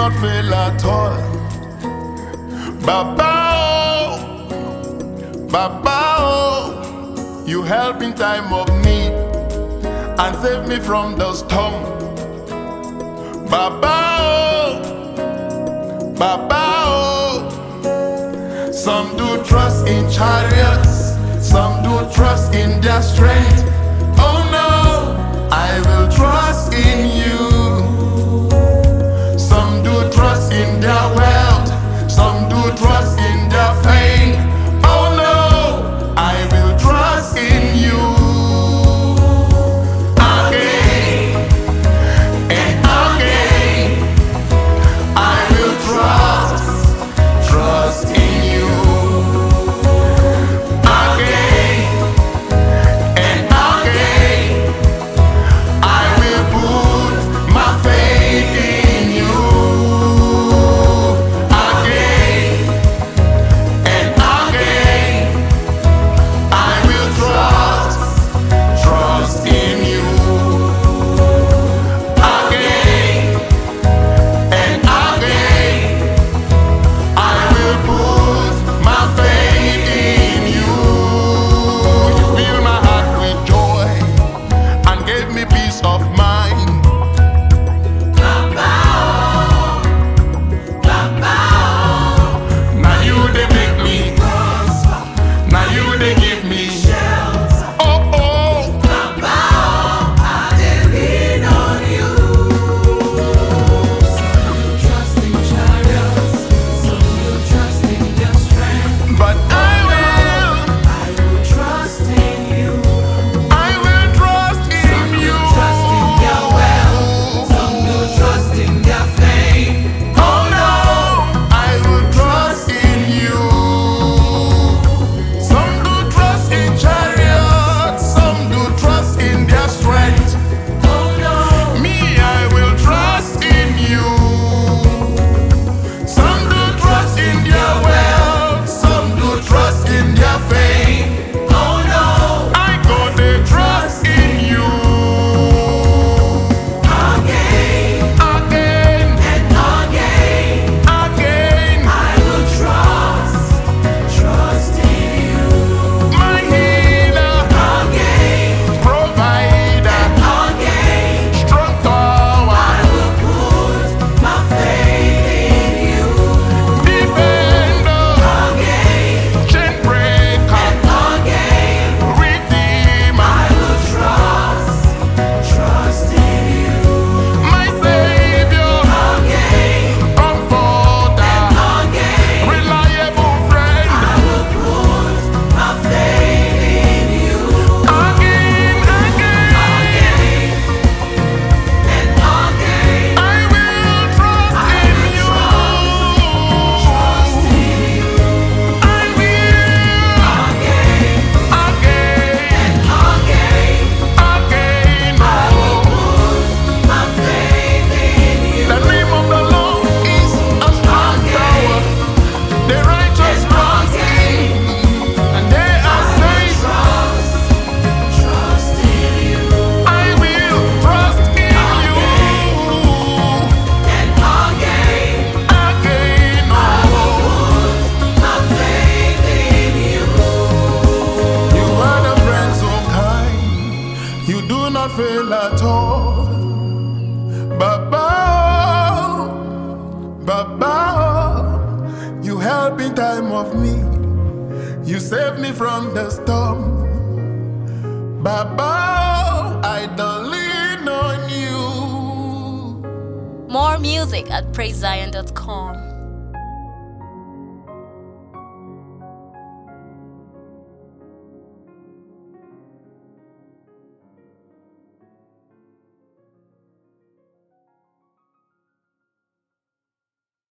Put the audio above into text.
not fail at all. Baba, oh, Baba, oh, you help in time of need and save me from the storm. Baba, oh, Baba, oh, some do trust in chariots, some do trust in their strength. Oh no, I will trust in you. Some do trust in their wealth, some do trust in their fame. Oh no, I will trust in you. Again and again, I will trust in you. Again and again, I will put my faith in you. Again and again, I will trust in you. Again and again, I will put my faith in you. You fill my heart with joy and gave me peace of mind. Now you they make me prosper. Now you they give me shelter. Oh oh, I depend on you. Some will trust in chariots, some will trust in their strength. but I will trust in you. will trust in you. Trust in their wealth, some will trust in their fame. Oh no, I will trust in you. Some do trust in chariots, some do trust in their strength. Oh no, Me, I will trust in you. Some do trust in their wealth, some do trust in their fame. oh no, I go to trust in you. again Again, and again, again, I will trust in you. my healer, Again, provider, again, strong tower, I will put my faith in you. defender, Again, chain breaker, again, redeemer, I will trust in you. my savior, Again, comforter, again, reliable friend. I will put my faith in you. Again, again, Again, and again, I will trust in you. trust in you. I will Again, again, again, again. I will put my faith in you. The name of the Lord is a strong tower. The righteous run in, and they are safe. Trust in you. I will trust in you. And again, Again, oh, my faith in you. you are the friend so kind. You do not fail at all. Baba, oh, Baba, oh, you help in time of need. You save me from the storm. Baba, oh, I don't lean on you. More music at praisezion.com.